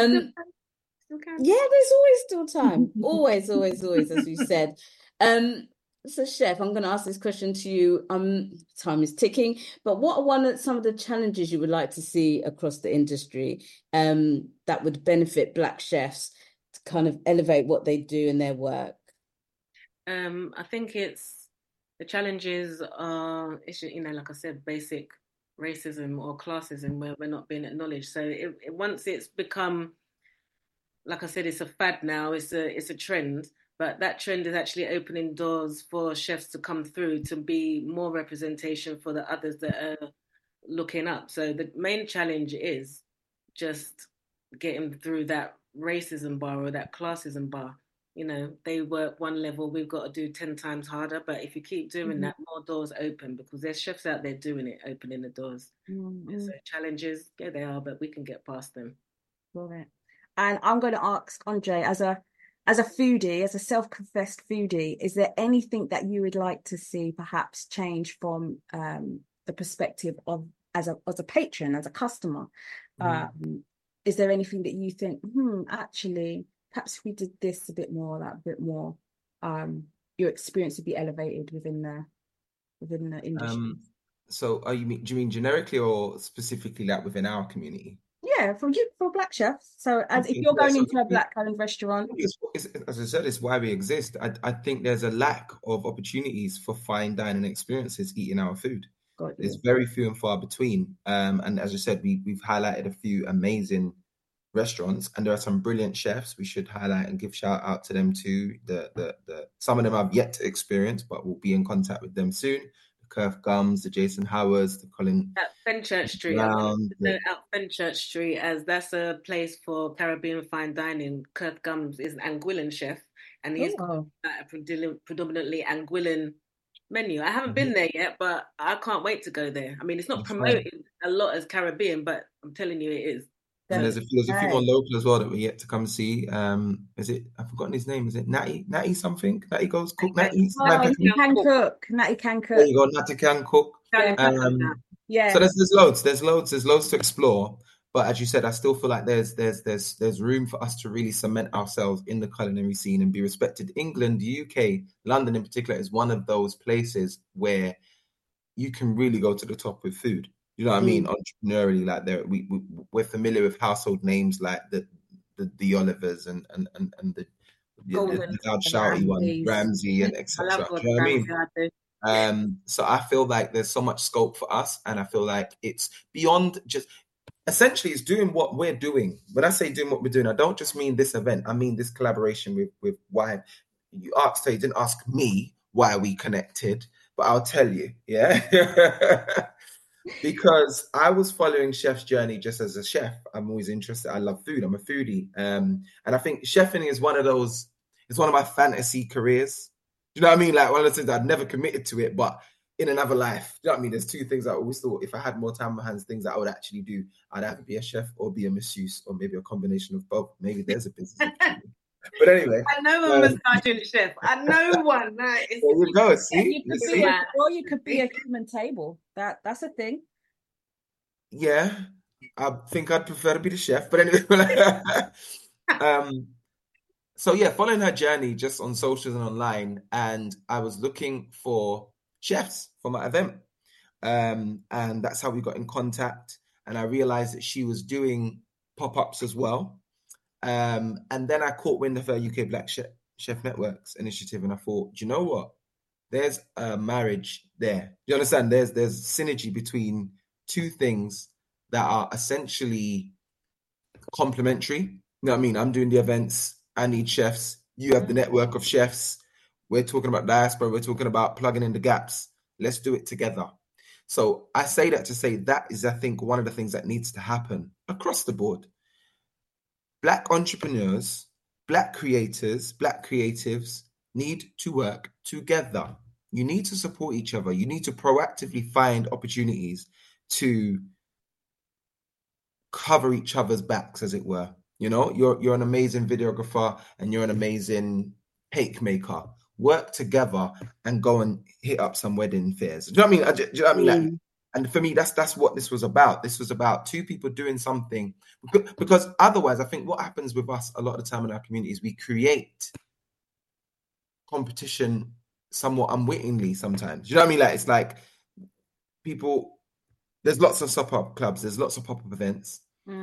Yeah, there's always still time. always, as you said. So, Chef, I'm going to ask this question to you. Time is ticking, but what are some of the challenges you would like to see across the industry that would benefit Black chefs to kind of elevate what they do in their work? I think the challenges are, like I said, basic racism or classism where we're not being acknowledged. So once it's become, like I said, it's a fad now, it's a trend, but that trend is actually opening doors for chefs to come through to be more representation for the others that are looking up. So the main challenge is just getting through that racism bar or that classism bar they work one level, we've got to do 10 times harder. But if you keep doing that, more doors open, because there's chefs out there doing it, opening the doors. So challenges, yeah, they are, but we can get past them. Love it. And I'm going to ask Andre, as a foodie, as a self-confessed foodie, is there anything that you would like to see perhaps change from the perspective of as a patron, as a customer? Is there anything that you think, actually, perhaps if we did this a bit more, that bit more, your experience would be elevated within the industry? So do you mean generically or specifically like within our community? Yeah, for Black chefs. So if you're going into a Black-owned restaurant, as I said, it's why we exist. I think there's a lack of opportunities for fine dining experiences eating our food. There's very few and far between. And as I said, we've highlighted a few amazing restaurants, and there are some brilliant chefs we should highlight and give shout out to them too. The some of them I've yet to experience, but we'll be in contact with them soon. Kirk Gums, the Jason Howards, the Colin at Fenchurch Street. At Fenchurch Street, as that's a place for Caribbean fine dining. Kirk Gums is an Anguillan chef, and he's got a predominantly Anguillan menu. I haven't been there yet, but I can't wait to go there. I mean, it's not promoted a lot as Caribbean, but I'm telling you, it is. And there's a few more local as well that we're yet to come see. Is it? I've forgotten his name. Is it Natty something? Natty goes cook. Natty can cook. Natty can cook. There you go. Natty can cook. Yeah. So there's loads. There's loads to explore. But as you said, I still feel like there's room for us to really cement ourselves in the culinary scene and be respected. England, the UK, London in particular is one of those places where you can really go to the top with food. You know what I mean? Entrepreneurially, like we're familiar with household names like the Olivers and the loud shouty one, Ramsay and etc. You know what I mean? So I feel like there's so much scope for us, and I feel like it's beyond just. Essentially, it's doing what we're doing. When I say doing what we're doing, I don't just mean this event. I mean this collaboration with why you asked. You didn't ask me why we connected, but I'll tell you. Yeah. Because I was following Chef's journey just as a chef. I'm always interested. I love food. I'm a foodie. And I think chefing is one of those, it's one of my fantasy careers. Do you know what I mean? Like one of the things I'd never committed to it, but in another life. Do you know what I mean? There's two things I always thought if I had more time on my hands, things that I would actually do. I'd either be a chef or be a masseuse, or maybe a combination of both. Maybe there's a business. But anyway. I know a massaging chef. I know one. There you go. See? You could be a human table. That's a thing. Yeah. I think I'd prefer to be the chef. But anyway. So yeah, following her journey just on socials and online. And I was looking for chefs for my event. And that's how we got in contact. And I realized that she was doing pop-ups as well. And then I caught wind of her UK Black Chef Networks initiative, and I thought, do you know what? There's a marriage there. Do you understand? There's synergy between two things that are essentially complementary. You know what I mean? I'm doing the events. I need chefs. You have the network of chefs. We're talking about diaspora. We're talking about plugging in the gaps. Let's do it together. So I say that to say that is, I think, one of the things that needs to happen across the board. Black entrepreneurs, Black creators, Black creatives need to work together. You need to support each other. You need to proactively find opportunities to cover each other's backs, as it were. You know, you're an amazing videographer and you're an amazing cake maker. Work together and go and hit up some wedding fairs. Do you know what I mean? Do you know what I mean? Like, and for me, that's what this was about. This was about two people doing something. Because otherwise, I think what happens with us a lot of the time in our communities, we create competition somewhat unwittingly sometimes. Do you know what I mean? Like, it's like people, there's lots of pop-up clubs, there's lots of pop-up events.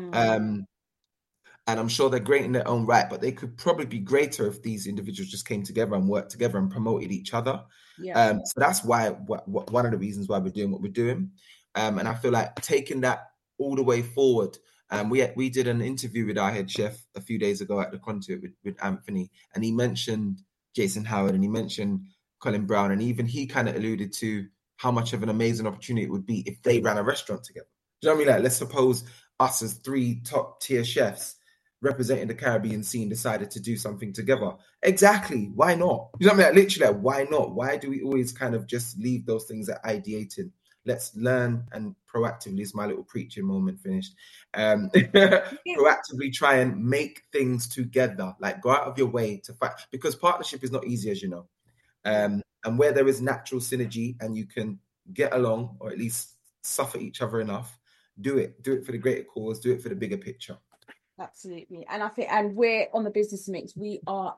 And I'm sure they're great in their own right, but they could probably be greater if these individuals just came together and worked together and promoted each other. Yeah. So that's why one of the reasons why we're doing what we're doing. And I feel like taking that all the way forward. We did an interview with our head chef a few days ago at the Contour with Anthony, and he mentioned Jason Howard and he mentioned Colin Brown, and even he kind of alluded to how much of an amazing opportunity it would be if they ran a restaurant together. Do you know what I mean? Like, let's suppose us as three top tier chefs representing the Caribbean scene decided to do something together. Exactly. Why not? You know what I mean? Like, literally, like, why not? Why do we always kind of just leave those things at ideating? Let's learn and proactively, is my little preaching moment finished. Proactively try and make things together. Like, go out of your way to fight, because partnership is not easy, as you know. And where there is natural synergy and you can get along, or at least suffer each other enough, do it. Do it for the greater cause. Do it for the bigger picture. Absolutely. And I think, and we're on the Business Mix, we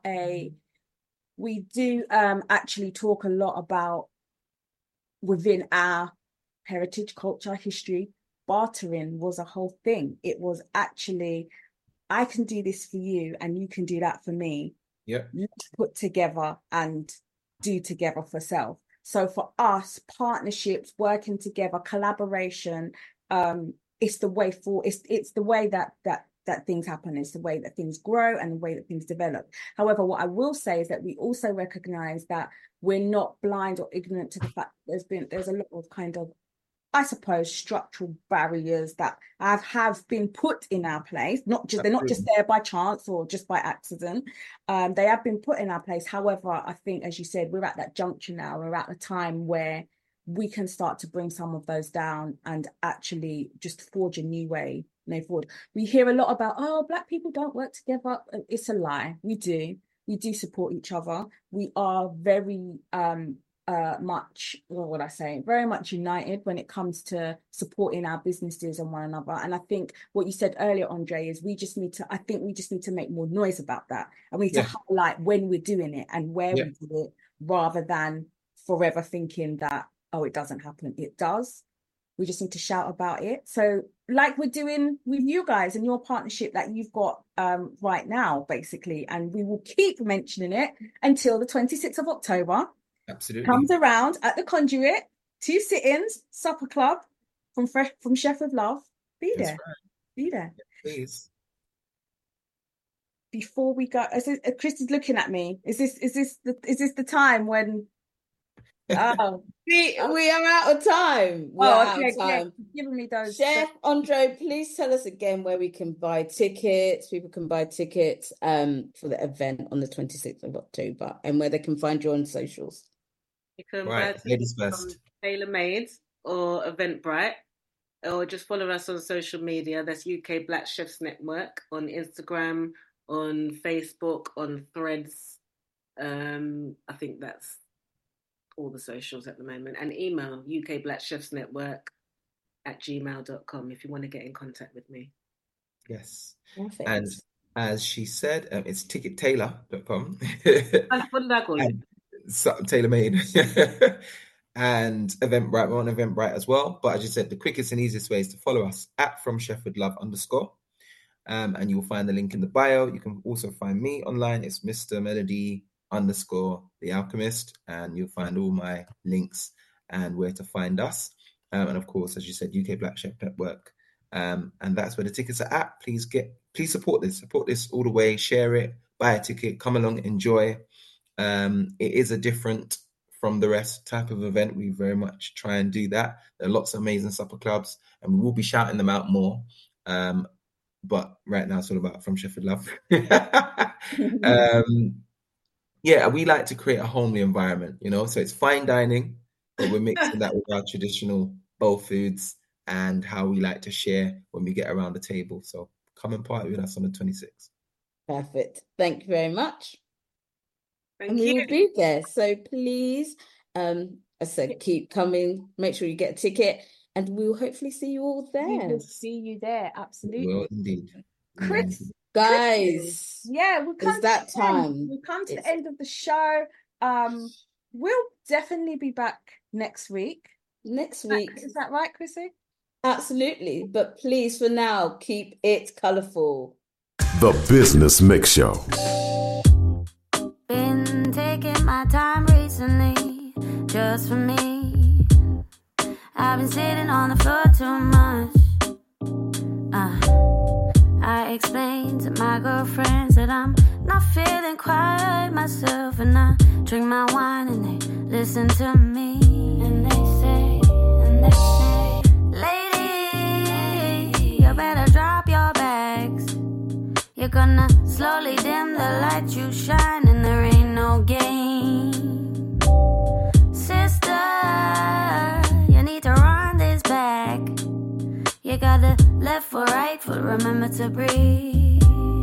do actually talk a lot about, within our heritage, culture, history, bartering was a whole thing. It was actually, I can do this for you and you can do that for me. Yeah. Let's put together and do together for self. So for us, partnerships, working together, collaboration, it's the way forward. It's the way that things happen. It's the way that things grow and the way that things develop. However, what I will say is that we also recognize that we're not blind or ignorant to the fact that there's a lot of kind of, I suppose, structural barriers that have been put in our place. They're not just there by chance or just by accident. They have been put in our place. However, I think, as you said, we're at that juncture now. We're at the time where we can start to bring some of those down and actually just forge a new way forward. We hear a lot about, Black people don't work together. It's a lie. We do. We do support each other. We are very much, very much united when it comes to supporting our businesses and one another. And I think what you said earlier, Andre, is we just need to make more noise about that. And we need to highlight when we're doing it and where we do it, rather than forever thinking that, it doesn't happen. It does. We just need to shout about it. So like we're doing with you guys and your partnership that you've got right now, basically, and we will keep mentioning it until the 26th of October. Absolutely. Comes around at the Conduit, 2 sit-ins, supper club from Chef with Love. Be there. Right. Be there. Please. Before we go, Chris is looking at me. Is this the time when? Oh, we are out of time. Okay. Giving me those. Chef Andre, please tell us again where we can buy tickets. People can buy tickets for the event on the 26th of October, and where they can find you on socials. You can buy tickets from Tailor Made or Eventbrite, or just follow us on social media. That's UK Black Chefs Network on Instagram, on Facebook, on Threads. I think that's all the socials at the moment, and email ukblackchefsnetwork@gmail.com if you want to get in contact with me. Yes. Perfect. And as she said, it's tickettailor.com. What did I call it? Tailor Made. And Eventbrite. We're on Eventbrite as well. But as you said, the quickest and easiest way is to follow us at @FromChefWithLove_. And you'll find the link in the bio. You can also find me online. It's Mr. Melody _The Alchemist, and you'll find all my links and where to find us. And of course, as you said, UK Black Chef Network. And that's where the tickets are at. Please support this all the way. Share it, buy a ticket, come along, enjoy. It is a different from the rest type of event. We very much try and do that. There are lots of amazing supper clubs, and we will be shouting them out more. But right now it's all about From Chef with Love. Yeah, we like to create a homely environment, so it's fine dining, but we're mixing that with our traditional bowl foods and how we like to share when we get around the table. So come and party with us on the 26th. Perfect. Thank you very much. Thank you. We will be there. So please, I said, keep coming. Make sure you get a ticket, and we will hopefully see you all there. We will see you there. Absolutely. Well, indeed. Chris. Guys, we'll come it's that time. We'll come to the end of the show. We'll definitely be back next week. Is that right, Chrissy? Absolutely. But please, for now, keep it colourful. The Business Mix Show. Been taking my time recently, just for me. I've been sitting on the floor too much. I explained to my girlfriends that I'm not feeling quite myself, and I drink my wine and they listen to me, and they say, lady, you better drop your bags. You're gonna slowly dim the light you shine, and there ain't no gain. Sister, you need to run this back. You got the left foot, right foot, remember to breathe.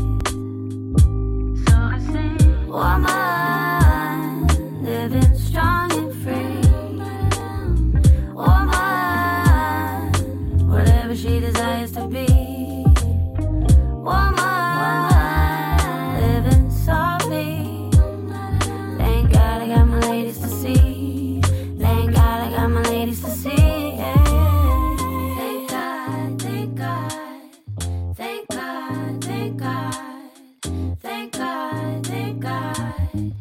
So I sing, woman, living strong and free. Woman, whatever she desires to be. Woman, living softly. Thank God I got my ladies to see. Thank God I got my ladies to see. Yeah. Thank God, thank God. Thank God, thank God. Thank God, thank God.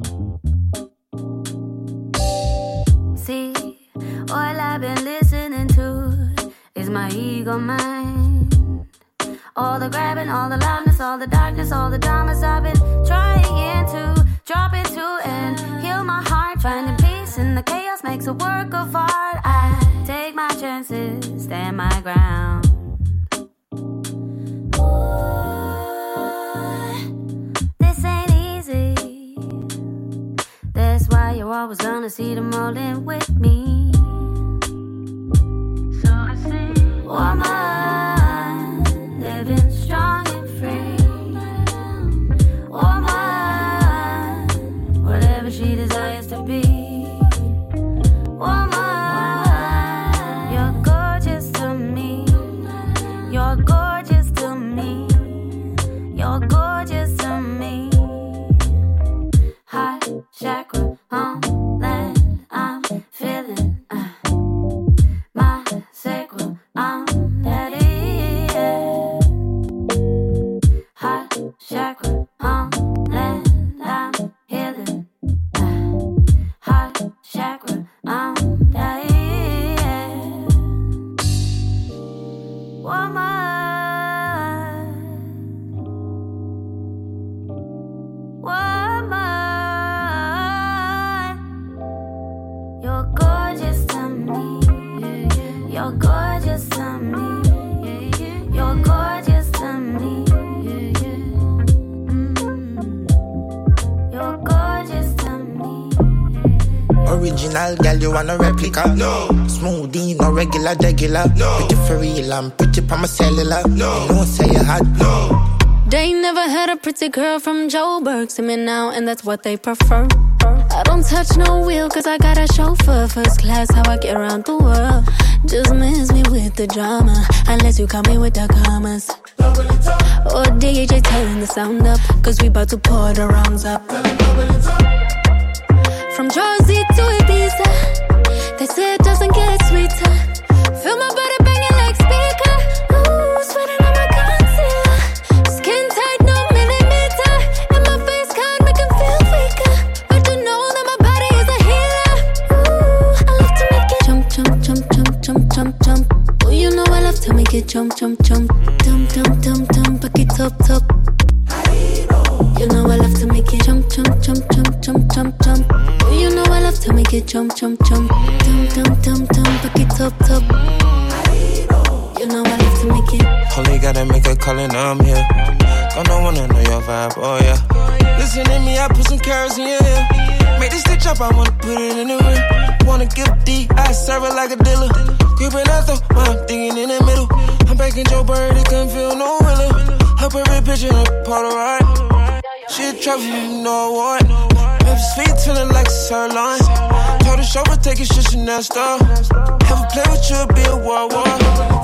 See, all I've been listening to is my ego mind. All the grabbing, all the loudness, all the darkness, all the dramas I've been trying to drop into and heal my heart. Finding peace in the chaos makes a work of art. I take my chances, stand my ground. This ain't easy. That's why you're always gonna see them rolling with me. So I sing, woman, living strong and free. Woman, whatever she desires to be. Woman, you're gorgeous to me. You're gorgeous to me. You're gorgeous to me. Heart chakra, homeland, I'm feeling my sacral, I'm ready. Yeah. Heart chakra, homeland, I'm healing. Heart chakra, I'm ready. Yeah. Woman. You're gorgeous to me. You're gorgeous to me. You're gorgeous to me. You're gorgeous to me. Original girl, you want a replica? No. Smoothie, no regular. No. Pretty for real, I'm pretty pa my cellular. No. You know, say you hot. No. They never had a pretty girl from Joburg. See me now, and that's what they prefer. I don't touch no wheel, cause I got a chauffeur. First class, how I get around the world. Just miss me with the drama, unless you call me with the commas. Or DJ, turn the sound up, cause we about to pour the rounds up. From Jersey to Ibiza, they say it doesn't get sweeter. Feel my body banging like speaker. Ooh, sweating on my concealer. Skin tight, no millimeter. And my face can't make him feel weaker. But you know that my body is a healer. Ooh, I love to make it jump, jump, jump, jump, jump, jump, jump. Oh, you know I love to make it jump, jump, jump. Dum, dum, dum, dum, back it up, top. You know I love to make it jump, jump, jump, jump, jump, jump, jump. Oh, you know I love to make it jump, jump, jump. Dum, dum, dum, dum, back it up, top. You know I love to make it. Only gotta make a call and I'm here. Gonna wanna know your vibe, oh yeah. Listen to me, I put some carrots in your ear. Make this stitch up, I wanna put it in the rear. Wanna give D, I serve it like a dealer. Gripping out though, while I'm digging in the middle. I'm baking Joe Bird, it couldn't feel no realer. Help every picture in a Polaroid. She a trophy, you know what? Maybe sweet, feeling like a sirloin. Told the chauffeur, take your shit, Chanel store. Have a play with you, be a World War.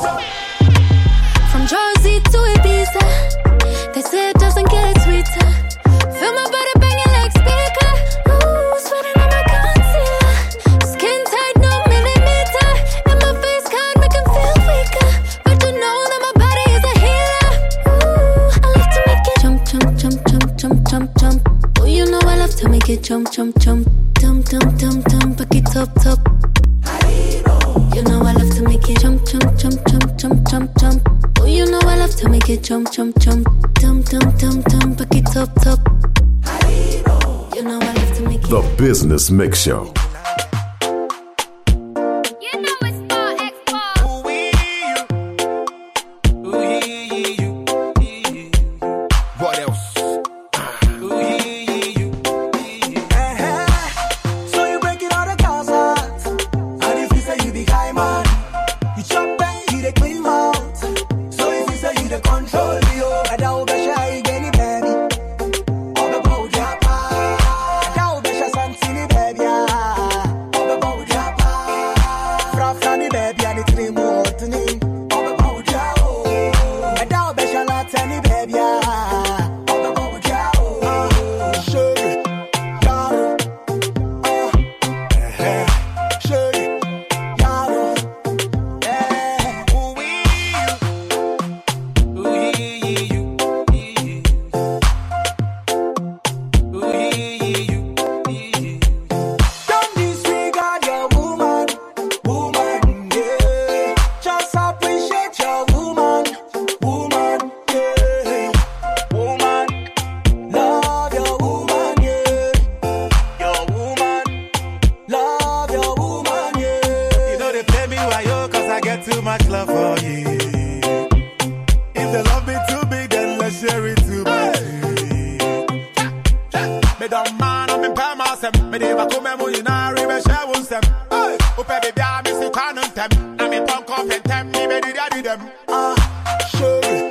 From Jersey to Ibiza, they say it doesn't get sweeter. Feel my body banging like speaker. Ooh, sweating on my concealer. Skin tight, no millimeter. And my face can't make him feel weaker. But you know that my body is a healer. Ooh, I love to make it jump, jump, jump, jump, jump, jump, jump. Oh, you know I love to make it jump, jump, jump. Dum, dum, dum, dum, back it up, top. You know I love to make it jump, jump, jump, jump, jump, jump, jump. Oh, you know I love to make it jump, jump, jump. Dum, dum, dum, dum, back it up, top. You know I love to make it. The Business Mix Show. What else? too much love for you. If the love be too big, then let's share it too much. Me don't man, I'm in Pamasem. Me never come and you know, we share one sem. Oh, baby, I miss you can't them. I'm in punk up and them, me did them. Show it.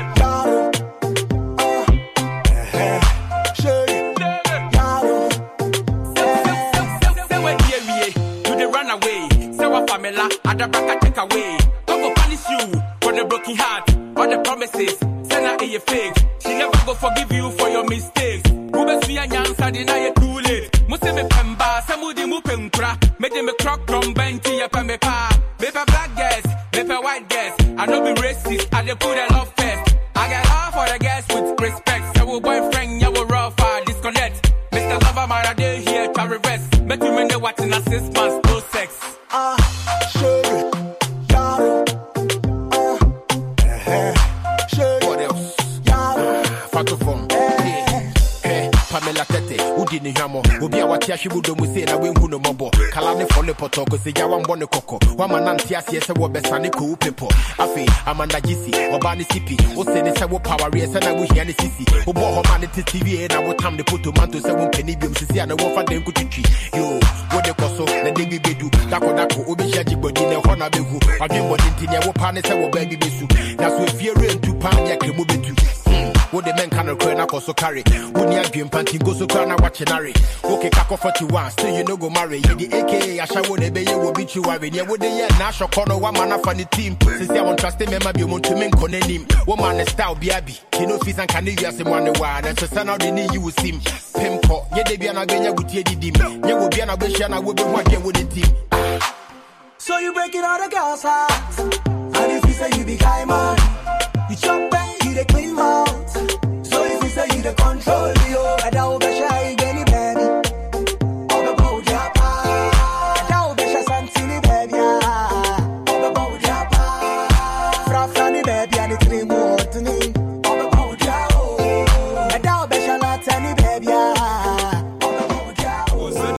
Pamela, Adabraka take away. Don't go punish you for the broken heart or the promises. Send her in your fake. She never go forgive you for your mistakes. Ubes me and Yansa deny it too late. Museme Pemba, Samudi Mupenkra, made him a crock from Benti up and me pa. Paper black guys, paper white guys. I know be racist, I dey put a love first. I got love for the guys with respect. So boyfriend, you will rough, I disconnect. Mr. Lover, man, I dey here to reverse. But you mean the watching a 6 months, no sex. Pamela Tete, Udi Nihamo, Ubia Watiashi Budo say na Wingu no Mobo, Kalane Fole Potoko, Yawan Bonne Coco, Wamanantias, yes, a Wabesanico people. Afi, Amanda Gisi, Obani Sipi, Osene Sawo Power, yes, and I wish Yanni Sisi, Ubo Humanity TV, and I would time to put tomato 7 penny beams to see and a wolf and then Kuchi. You, what the Coso, the Divi Bedu, Dako, Ubishaji Bodine, Hona Bevu, I dream what Intinia, Panis, baby Besu. That's with fear and 2 pound Yakimubitu. What the men can occur now so carry. When you dream panting go so crown watching Harry. Okay, Kako 41, still you no go marry. You the AKA, I shall would be you will beat you worry. You would the national corner one man of the team. Since I want trust him, maybe you want to make on him. Woman is style BIB. You know, fees and can you just one one and so son out the knee you will seem. Pimpo, ye de be an again, you would hear the dim. You will be an aggression, I will be working with the team. So you break it all the girls' hearts. And if you say you be guy man, you chop and you the clean mouth. So if you say you the control, you I don't be shy.